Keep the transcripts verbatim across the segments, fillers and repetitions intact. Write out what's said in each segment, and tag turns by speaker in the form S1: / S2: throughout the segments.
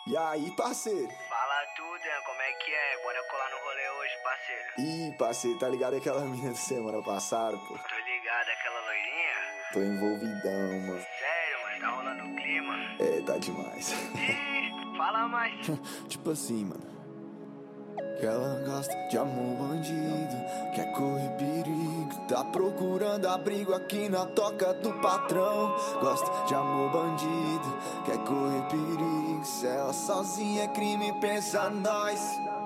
S1: E aí, parceiro?
S2: Fala tudo, hein? Como é que é? Bora colar no rolê hoje, parceiro.
S1: Ih, parceiro, tá ligado aquela mina de semana passada, pô?
S2: Tô ligado, aquela loirinha?
S1: Tô envolvidão, mano.
S2: Sério, mano? Tá rolando o clima?
S1: É, tá demais.
S2: Ih, fala mais.
S1: Tipo assim, mano. Que ela gosta de amor bandido, quer correr perigo, tá procurando abrigo aqui na toca do patrão. Gosta de amor bandido, quer correr perigo, se ela sozinha é crime, pensa nós.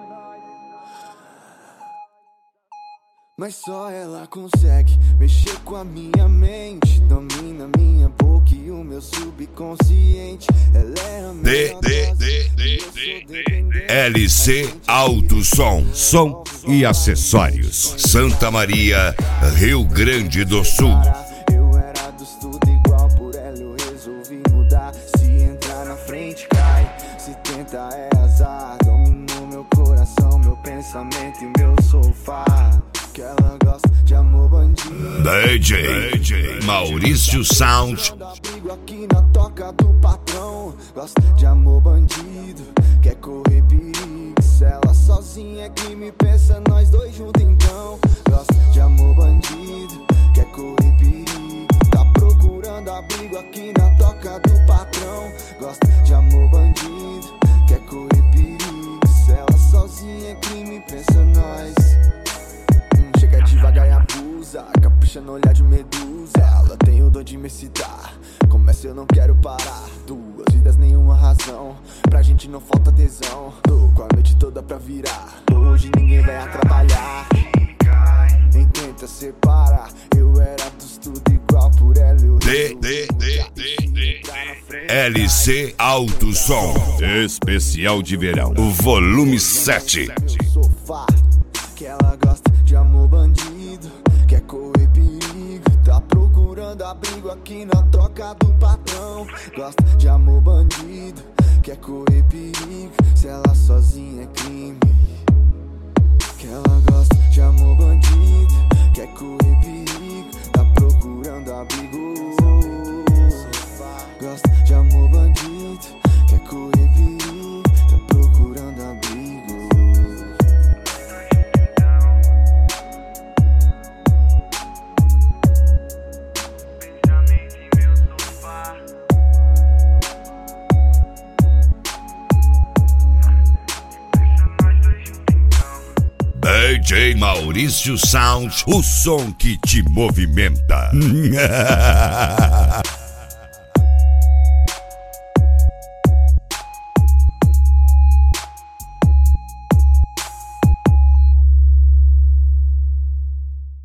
S1: Mas só ela consegue mexer com a minha mente, domina minha boca e o meu subconsciente. Ela é a minha
S3: D, D, D, D, D, L C Alto Som, som e acessórios. Santa Maria, Rio Grande do Sul.
S1: Eu era dos tudo igual, por ela eu resolvi mudar. Se entrar na frente cai, se tenta é azar. Dominou meu coração, meu pensamento e meu sofá. Que ela gosta de amor bandido,
S3: D J, D J Maurício Sound.
S1: abrigo aqui na toca do patrão. Gosta de amor bandido, quer correr perigo, se ela sozinha é crime, pensa nós dois juntos então. Gosta de amor bandido, quer correr perigo, tá procurando abrigo aqui na toca do patrão. Gosta de amor bandido, quer correr perigo, se ela sozinha é crime, pensa nós. Chega devagar e abusa, capricha no olhar de medusa. Ela tem o dom de me excitar, começa eu não quero parar. Duas vidas, nenhuma razão, pra gente não falta tesão. Tô com a noite toda pra virar, hoje ninguém vai atrapalhar. Nem tenta separar, eu era dos tudo igual, por ela eu
S3: D, D, D, D, D, L C Alto Som, especial de verão, o volume sete.
S1: Sofá, que ela gosta de amor bandido, quer correr perigo, tá procurando abrigo aqui na toca do patrão. Gosta de amor bandido, quer correr perigo, se ela sozinha é crime. Que ela gosta de amor bandido, quer correr perigo, tá procurando abrigo. Gosta de amor bandido, quer correr perigo, tá procurando abrigo.
S3: D J Maurício Sound, o som que te movimenta.